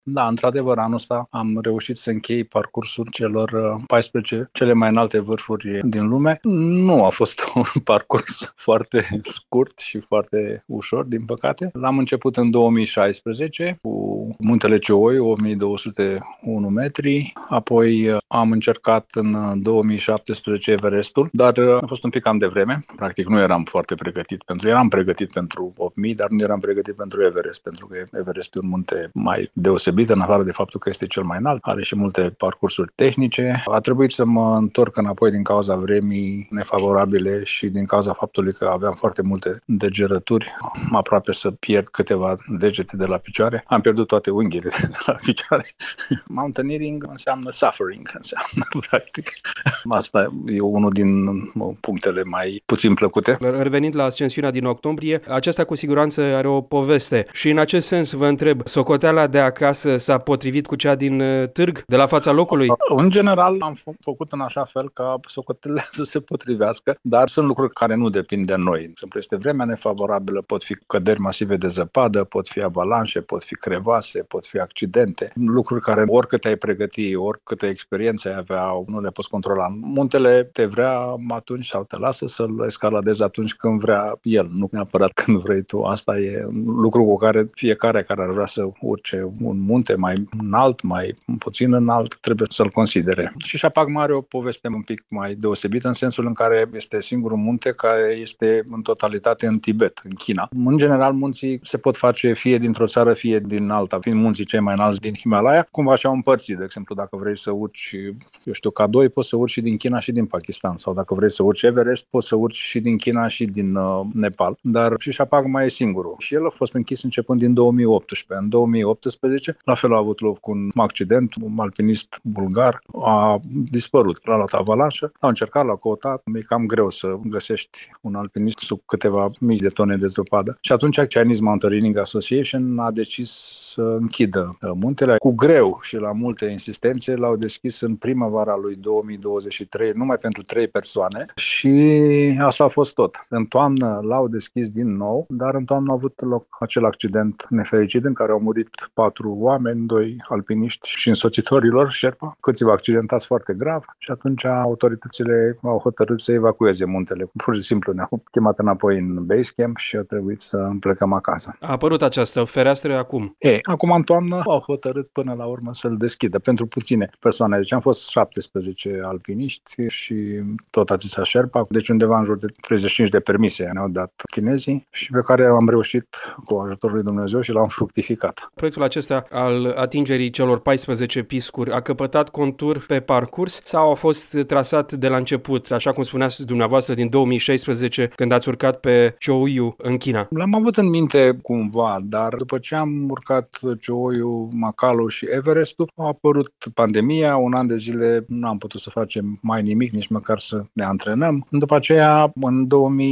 Da, într-adevăr, anul ăsta am reușit să închei parcursul celor 14 cele mai înalte vârfuri din lume. Nu a fost un parcurs foarte scurt și foarte ușor, din păcate. L-am început în 2016 cu muntele Cioi, 8201 metri, apoi am încercat în 2017 Everestul, dar a fost un pic cam devreme. Practic nu eram foarte pregătit eram pregătit pentru 8000, dar nu eram pregătit pentru Everest, pentru că Everest e un munte mai deosebit, în afară de faptul că este cel mai înalt, are și multe parcursuri tehnice. A trebuit să mă întorc înapoi din cauza vremii nefavorabile și din cauza faptului că aveam foarte multe degerături, aproape să pierd câteva degete de la picioare. Am pierdut toate unghiile de la picioare. Mountaineering înseamnă suffering, înseamnă practic. Asta e unul din punctele mai puțin plăcute. Revenind la ascensiunea din octombrie, aceasta cu siguranță are o poveste și în acest sens vă întreb, socoteala de acasă s-a potrivit cu cea din târg, de la fața locului? În general am făcut în așa fel ca socotelele să se potrivească, dar sunt lucruri care nu depind de noi. De exemplu, este vremea nefavorabilă, pot fi căderi masive de zăpadă, pot fi avalanșe, pot fi crevase, pot fi accidente, lucruri care oricât ai pregăti, oricâtă experiență ai avea, nu le poți controla. Muntele te vrea atunci sau te lasă să-l escaladezi atunci când vrea el, nu neapărat când vrei tu. Asta e lucru cu care fiecare care ar vrea să urce un munte mai înalt, mai puțin înalt, trebuie să-l considere. Și Shapagma are o poveste un pic mai deosebită în sensul în care este singurul munte care este în totalitate în Tibet, în China. În general, munții se pot face fie dintr-o țară, fie din alta, fiind munții cei mai înalți din Himalaya, cumva și-au împărțit. De exemplu, dacă vrei să urci, eu știu, K2, poți să urci și din China și din Pakistan. Sau dacă vrei să urci Everest, poți să urci și din China și din Nepal. Dar și Shapagma e singurul. Și el a fost închis începând din 2018. În 2018, la fel a avut loc un accident, un alpinist bulgar a dispărut. L-a luat avalanșă, l-a încercat, l-a căutat. E cam greu să găsești un alpinist sub câteva mii de tone de zăpadă. Și atunci Chinese Mountaineering Association a decis să închidă muntele. Cu greu și la multe insistențe l-au deschis în primăvara lui 2023, numai pentru 3 persoane și asta a fost tot. În toamnă l-au deschis din nou, dar în toamnă a avut loc acel accident nefericit în care au murit 4 oameni, 2 alpiniști și însoțitorii lor, Sherpa, câțiva accidentați foarte grav și atunci autoritățile au hotărât să evacueze muntele. Pur și simplu ne-au chemat înapoi în base camp și a trebuit să plecăm acasă. A apărut această fereastră acum. Acum în toamnă au hotărât până la urmă să-l deschidă pentru puține persoane. Deci am fost 17 alpiniști și tot atâția Sherpa, deci undeva în jur de 35 de permise ne-au dat chinezii și pe care am reușit cu ajutorul lui Dumnezeu și l-am fructificat. Proiectul acesta al atingerii celor 14 piscuri a căpătat contur pe parcurs sau a fost trasat de la început, așa cum spuneați dumneavoastră, din 2016, când ați urcat pe Ciouiu în China? L-am avut în minte cumva, dar după ce am urcat Ciouiu, Makalu și Everestul, a apărut pandemia, un an de zile nu am putut să facem mai nimic, nici măcar să ne antrenăm. După aceea, în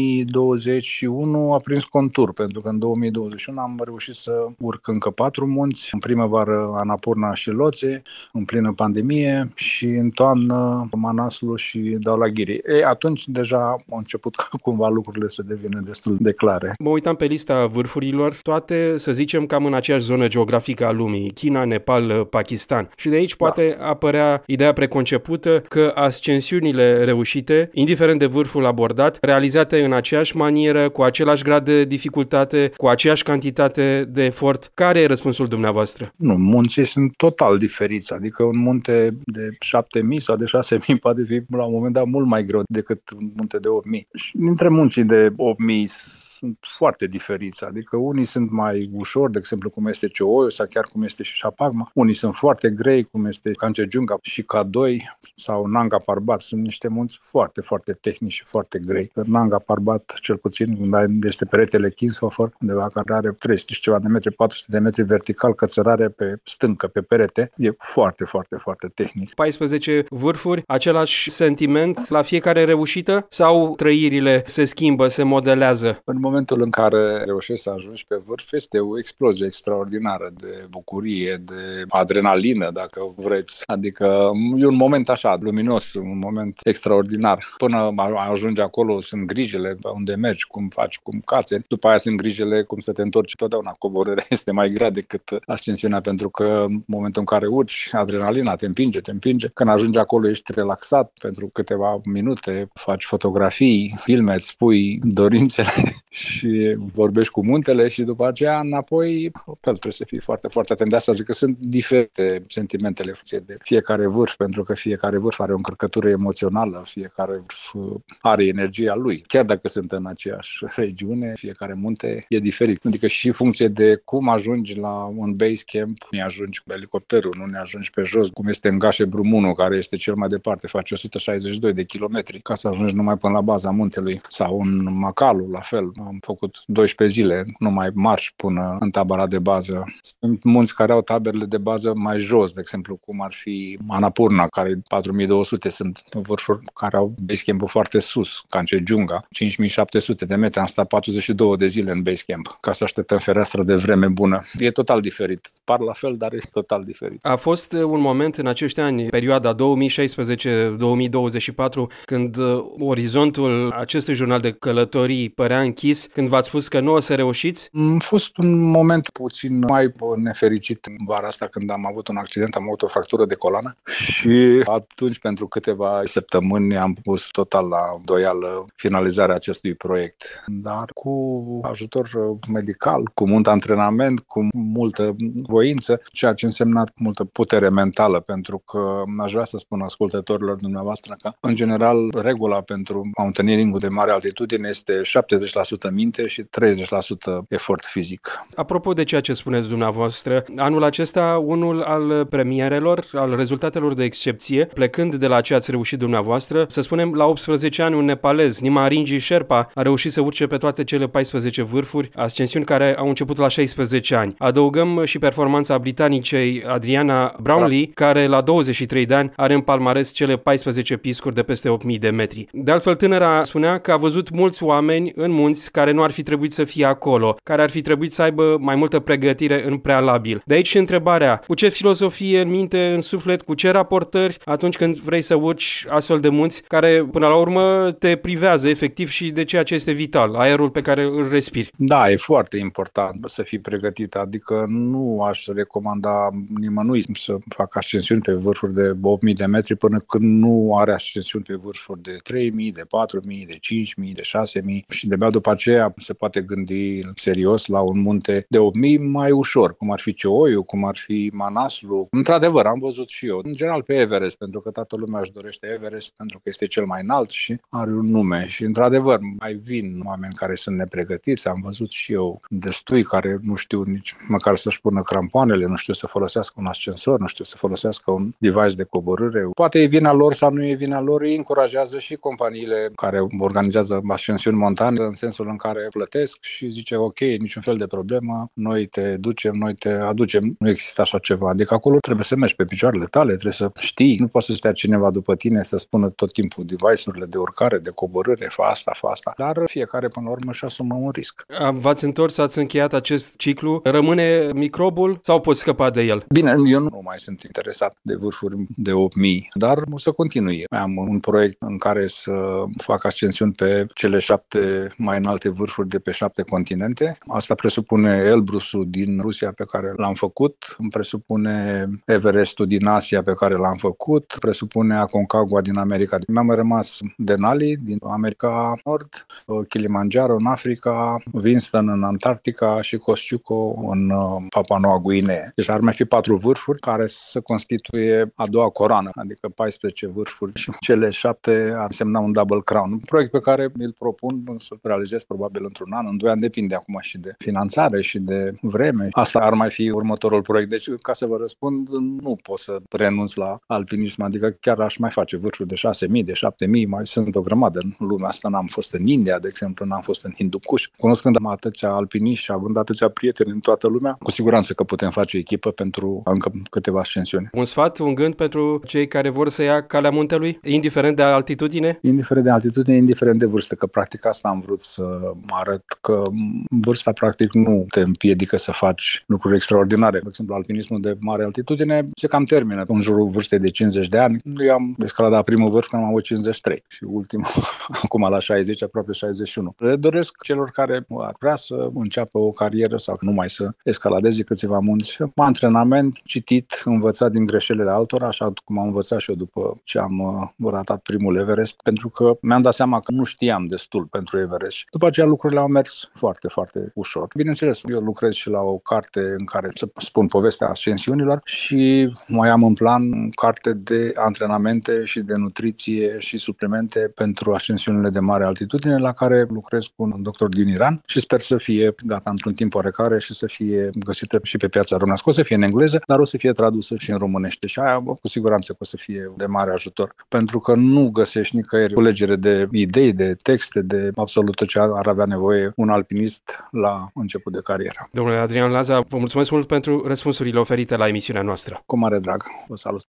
2021 a prins contur, pentru că în 2021 am reușit să urc încă 4 munți, în primăvară Annapurna și Lhotse, în plină pandemie, și în toamnă Manaslu și Dhaulagiri. Atunci deja au început cumva lucrurile să devină destul de clare. Mă uitam pe lista vârfurilor, toate, să zicem, cam în aceeași zonă geografică a lumii, China, Nepal, Pakistan. Și de aici poate apărea ideea preconcepută că ascensiunile reușite, indiferent de vârful abordat, realizate în aceeași manieră, cu același grad de dificultate, cu aceeași cantitate de efort. Care e răspunsul dumneavoastră? Nu, munții sunt total diferiți, adică un munte de 7000 sau de 6000 poate fi la un moment dat mult mai greu decât un munte de 8000. Și dintre munții de 8000 sunt foarte diferiți, adică unii sunt mai ușori, de exemplu cum este Ciouiu sau chiar cum este și Shapagma, unii sunt foarte grei, cum este Kanchenjunga și K2 sau Nanga Parbat, sunt niște munți foarte, foarte tehnici și foarte grei. Nanga Parbat, cel puțin, unde este peretele Kingshofer, undeva care are 300 și ceva de metri, 400 de metri vertical, cățărare pe stâncă, pe perete, e foarte, foarte, foarte tehnic. 14 vârfuri, același sentiment la fiecare reușită sau trăirile se schimbă, se modelează? În momentul în care reușești să ajungi pe vârf, este o explozie extraordinară de bucurie, de adrenalină, dacă vreți. Adică e un moment așa, luminos, un moment extraordinar. Până ajungi acolo sunt grijile unde mergi, cum faci, cum cațe. După aia sunt grijile cum să te întorci. Totdeauna coborârea este mai grea decât ascensiunea, pentru că în momentul în care urci, adrenalina te împinge. Când ajungi acolo ești relaxat pentru câteva minute, faci fotografii, filme, îți spui dorințele și vorbești cu muntele și după aceea înapoi, trebuie să fii foarte, foarte atent de asta. Zic că sunt diferite sentimentele de fiecare vârf, pentru că fiecare vârf are o încărcătură emoțională, fiecare vârf are energia lui. Chiar dacă sunt în aceeași regiune, fiecare munte e diferit. Adică și în funcție de cum ajungi la un base camp, nu ajungi cu elicopterul, nu ne ajungi pe jos, cum este în Gașebrum 1, care este cel mai departe, face 162 de kilometri ca să ajungi numai până la baza muntelui, sau în Macalu, la fel. Am făcut 12 zile, numai marș până în tabăra de bază. Sunt munți care au taberele de bază mai jos, de exemplu, cum ar fi Annapurna, care e 4200, sunt vârfuri care au base camp-ul foarte sus, Kanchenjunga, 5700 de metri. Am stat 42 de zile în base camp ca să așteptăm fereastra de vreme bună. E total diferit. Par la fel, dar e total diferit. A fost un moment în acești ani, perioada 2016-2024, când orizontul acestui jurnal de călătorii părea închis, când v-ați spus că nu o să reușiți? A fost un moment puțin mai nefericit în vara asta, când am avut un accident, am avut o fractură de coloană și atunci, pentru câteva săptămâni, am pus total la îndoială finalizarea acestui proiect. Dar cu ajutor medical, cu mult antrenament, cu multă voință, ceea ce însemna multă putere mentală, pentru că aș vrea să spun ascultătorilor dumneavoastră că, în general, regula pentru mountaineering-ul de mare altitudine este 70% minte și 30% efort fizic. Apropo de ceea ce spuneți dumneavoastră, anul acesta, unul al premierelor, al rezultatelor de excepție, plecând de la ce ați reușit dumneavoastră, să spunem, la 18 ani, un nepalez, Nimaringi Sherpa, a reușit să urce pe toate cele 14 vârfuri, ascensiuni care au început la 16 ani. Adăugăm și performanța britanicei Adriana Brownlee, care la 23 de ani are în palmares cele 14 piscuri de peste 8000 de metri. De altfel, tânăra spunea că a văzut mulți oameni în munți care nu ar fi trebuit să fie acolo, care ar fi trebuit să aibă mai multă pregătire în prealabil. De aici și întrebarea, cu ce filozofie în minte, în suflet, cu ce raportări atunci când vrei să urci astfel de munți care până la urmă te privează efectiv și de ceea ce este vital, aerul pe care îl respiri. Da, e foarte important să fii pregătit, adică nu aș recomanda nimănui să facă ascensiuni pe vârfuri de 8000 de metri până când nu are ascensiuni pe vârfuri de 3000, de 4000, de 5000, de 6000 și de-abia după aceea se poate gândi serios la un munte de 8000 mai ușor, cum ar fi Ceoiu, cum ar fi Manaslu. Într-adevăr, am văzut și eu, în general pe Everest, pentru că toată lumea își dorește Everest, pentru că este cel mai înalt și are un nume. Și într-adevăr, mai vin oameni care sunt nepregătiți, am văzut și eu destui care nu știu nici măcar să-și pună crampoanele, nu știu să folosească un ascensor, nu știu să folosească un device de coborâre. Poate e vina lor sau nu e vina lor, îi încurajează și companiile care organizează ascensiuni montane, în sensul în care plătesc și zice ok, niciun fel de problemă, noi te ducem, noi te aducem. Nu există așa ceva. Adică acolo trebuie să mergi pe picioarele tale, trebuie să știi. Nu poate să stea cineva după tine să spună tot timpul device-urile de urcare, de coborâre, fa asta. Dar fiecare până la urmă își asumă un risc. V-ați întors, ați încheiat acest ciclu. Rămâne microbul sau poți scăpa de el? Bine, eu nu mai sunt interesat de vârfuri de 8000, dar o să continui. Am un proiect în care să fac ascensiuni pe cele 7 mai înalte vârfuri de pe 7 continente. Asta presupune Elbrusul din Rusia pe care l-am făcut, presupune Everestul din Asia pe care l-am făcut, presupune Aconcagua din America. Mi-a mai rămas Denali din America Nord, Kilimanjaro în Africa, Winston în Antarctica și Kosciuszko în Papua Noua Guinee. Deci ar mai fi 4 vârfuri care să constituie a doua coroană, adică 14 vârfuri și cele 7 ar însemna un double crown. Un proiect pe care mi-l propun să-l realizez probabil într-un an, în 2 ani, depinde acum și de finanțare și de vreme. Asta ar mai fi următorul proiect. Deci, ca să vă răspund, nu pot să renunț la alpinism, adică chiar aș mai face vârfuri de 6000, de 7000, mai sunt o grămadă în lumea asta. N-am fost în India, de exemplu, n-am fost în Hindu Kush. Cunoscând atâția alpiniști și având atâția prieteni în toată lumea, cu siguranță că putem face echipă pentru încă câteva ascensiuni. Un sfat, un gând pentru cei care vor să ia calea muntelui, indiferent de altitudine? Indiferent de altitudine, indiferent de vârstă, că practic asta am vrut să arăt că vârsta practic nu te împiedică să faci lucruri extraordinare. De exemplu, alpinismul de mare altitudine se cam termină în jurul vârstei de 50 de ani. Eu am escaladat primul vârf când am avut 53 și ultimul acum la 60, aproape 61. Le doresc celor care ar vrea să înceapă o carieră sau numai să escaladeze câțiva munți, antrenament, citit, învățat din greșelile altora, așa cum am învățat și eu după ce am ratat primul Everest, pentru că mi-am dat seama că nu știam destul pentru Everest. După aceea lucrurile au mers foarte, foarte ușor. Bineînțeles, eu lucrez și la o carte în care să spun povestea ascensiunilor și mai am în plan carte de antrenamente și de nutriție și suplimente pentru ascensiunile de mare altitudine, la care lucrez cu un doctor din Iran și sper să fie gata într-un timp oarecare și să fie găsită și pe piața românească. O să fie în engleză, dar o să fie tradusă și în românește și aia cu siguranță că o să fie de mare ajutor, pentru că nu găsești nicăieri culegere de idei, de texte, de absolut tot ce ar avea nevoie un alpinist la început de carieră. Domnule Adrian Laza, vă mulțumesc mult pentru răspunsurile oferite la emisiunea noastră. Cu mare drag, vă salut!